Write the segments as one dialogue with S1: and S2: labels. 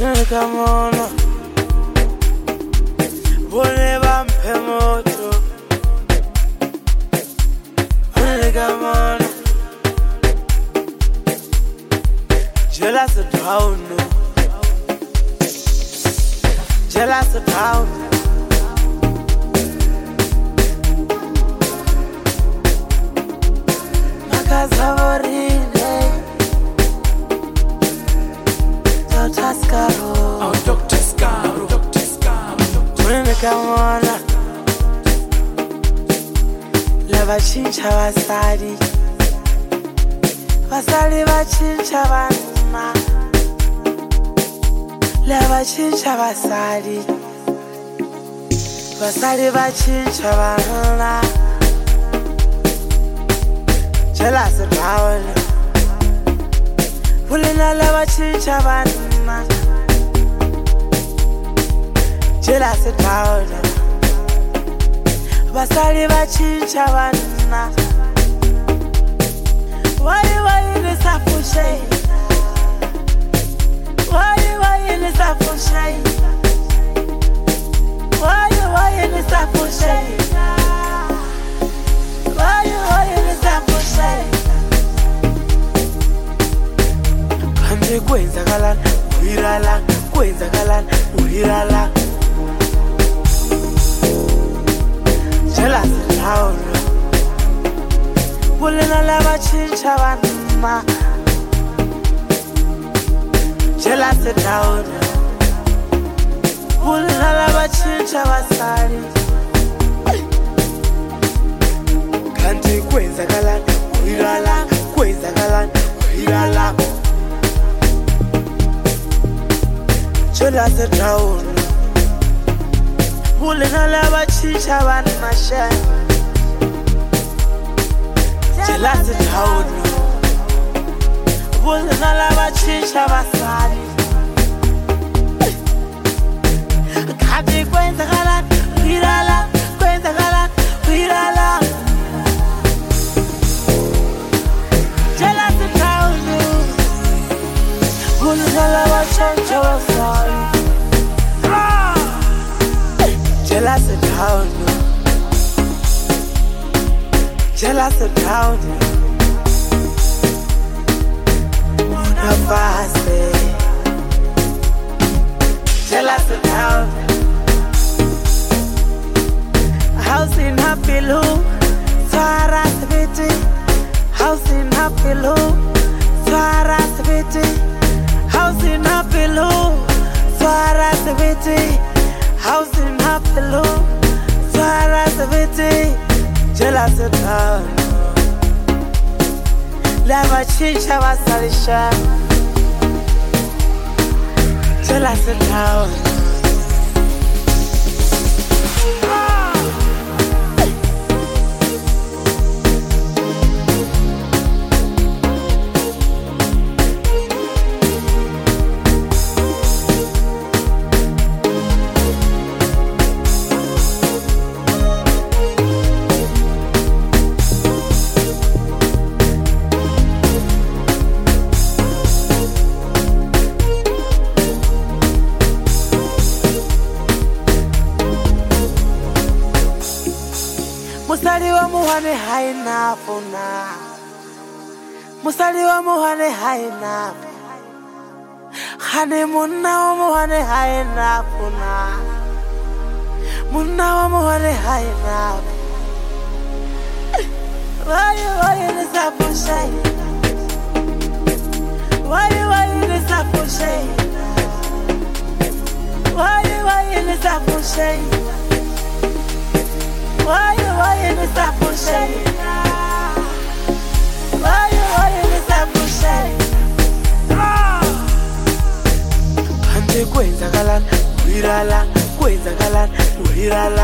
S1: Come on, Boleva Pemoto. Come on, jealous of town, jealous of town. Magazavorine, Dr. Scaro.
S2: Oh, Dr. Scaro, Dr. Scaro.
S1: Come on, lava chincha vasari, vasari vachincha vanuma, lava chincha vasari, vasari vachincha vanuna. Jealous of power, pulling a lava chincha vanuma. Jealous of power. Vasari vachincha vanuna. Why in this apple shade? Why in this apple shade? Why in this apple shade? Why in this apple shade? Kande kwenza kalan, uirala, kwenza kalan, uirala. Jealous of town, pulling a lava chincha vanuma. Jealous of town, pulling a lava chincha vasari. Kanti kwenza kalan, uirala, kwenza kalan, uirala. Jealous of town. Pulling a lava chicha van mashan. Jealous of town. Pulling a lava chicha vasari. Kati kwenza kalan, wirala, kwenza kalan, wirala. Jealous of town. Pulling a lava chicha vasari. Jealous of town, jealous of town. Una fase, jealous of town. House in happy loop, Saras Viti. House in happy loop, Saras Viti. House in happy loop, Saras Viti. House in Hapelo, Sarah Saviti, jealous of town. Lava chicha vasalisha, jealous of town. Musali wa muhane haina funa. Musali wa muhane haina. Hane munna wa muhane haina funa. Munna wa muhane haina. Why in this apple shade? Why in this apple shade? Why in this apple shade? Why in this apple shade? Why in this apple shade? Kande kwenza kalan, uirala, kwenza kalan, uirala.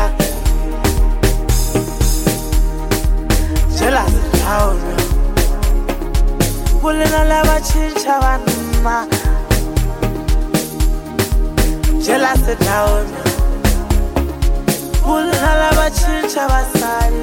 S1: Jealous of town, pulling a lava chicha vanuma. Jealous of town. Pulling a lava chicha vasari.